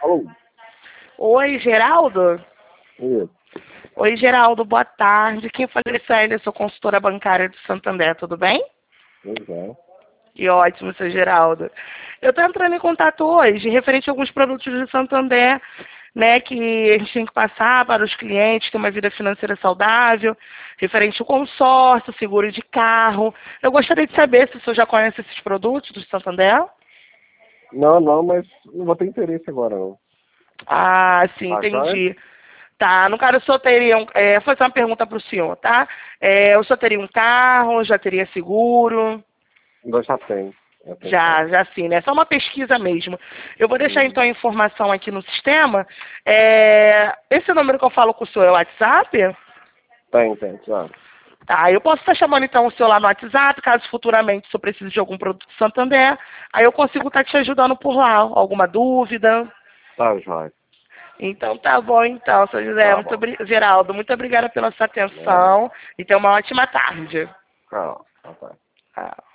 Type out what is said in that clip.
Alô? Oi, Geraldo? Isso. Oi, Geraldo, boa tarde. Quem fala é Célia, sou consultora bancária do Santander, tudo bem? Pois é. Que ótimo, seu Geraldo. Eu estou entrando em contato hoje referente a alguns produtos do Santander, né, que a gente tem que passar para os clientes ter uma vida financeira saudável, referente ao consórcio, seguro de carro. Eu gostaria de saber se o senhor já conhece esses produtos do Santander. Não, mas não vou ter interesse agora, não. Ah, sim, Ah, já? entendi. Tá, no caso, o senhor teria, vou fazer uma pergunta para o senhor, tá? O senhor teria um carro, já teria seguro? Nós já tem. Já tem Já, carro. já sim, né? Só uma pesquisa mesmo. Eu vou deixar, Uhum. então, a informação aqui no sistema. Esse número que eu falo com o senhor é o WhatsApp? Tem, claro. Tá, eu posso estar chamando, então, o senhor lá no WhatsApp, caso futuramente o senhor precise de algum produto do Santander. Aí eu consigo estar te ajudando por lá. Alguma dúvida? Tá, Joia. Então tá bom, então, seu José. Tá bom. Geraldo, muito obrigada pela sua Nada. atenção e tenha uma ótima tarde. Tchau. Tá. Ah.